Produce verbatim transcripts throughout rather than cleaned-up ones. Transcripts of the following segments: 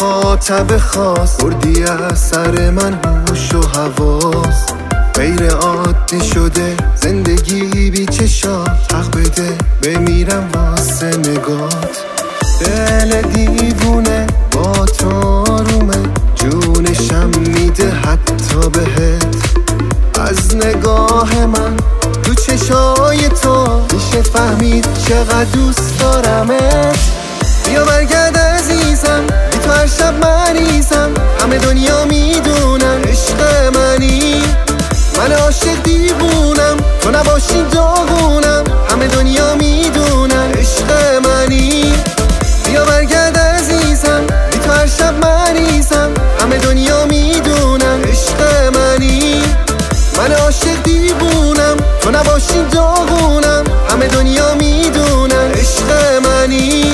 مخاطب خاص بردی از سر من هوش و حواس. غیر عادی شده زندگی بی چشات، حق بده بمیرم واسه نگات. دل دیوونه با تو رومه، جونشم میده حتی بهت. از نگاه من تو چشای تو میشه فهمید چقدر دوست دارمت. بیا برگرد عزیزم، بی تو هر شب مریضم. همه دنیا میدونن عشق منی، من عاشق دیوونم، تو نباشی داغونم. همه دنیا میدونن عشق منی. بیا برگرد عزیزم، بی تو هر شب مریضم. همه دنیا میدونن عشق منی، من عاشق دیوونم، تو نباشی داغونم. همه دنیا میدونن عشق منی.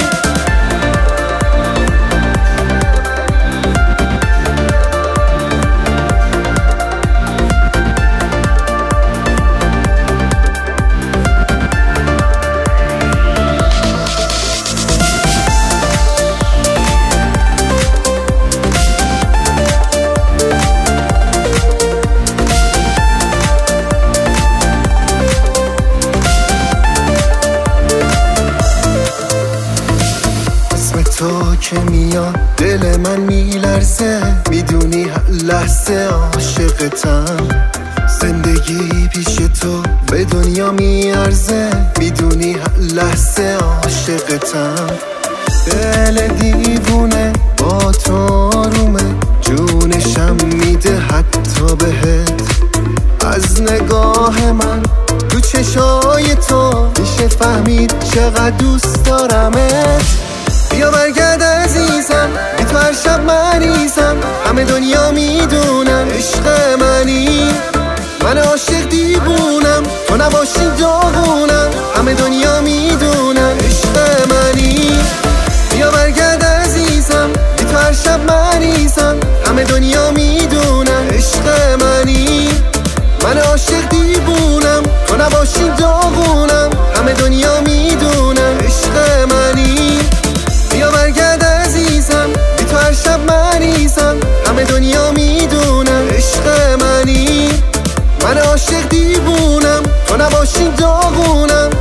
تو که میاد دل من میلرزه، میدونی هر لحظه عاشقتم. زندگی پیش تو به دنیا میارزه، میدونی هر لحظه عاشقتم. دل دیوونه با تو رومه، جونشم میده حتی بهت. از نگاه من تو چشای تو میشه فهمید چقدر دوست دارمت. بیا برگرد عزیزم، بی تو هر شب مریضم. همه دنیا میدونن عشق منی، من عاشق دیوونم، تو نباشی داغونم. همه دنیا میدونن عشق منی. بیا برگرد عزیزم، بی تو هر شب مریضم. همه دنیا میدونن عشق منی، من عاشق دیوونم، تو نباشی داغونم. همه دنیا میدونن عشق منی. بیا برگرد عزیزم، بی تو هر شب مریضم. همه دنیا میدونن عشق منی، من عاشق دیوونم، تو نباشی داغونم.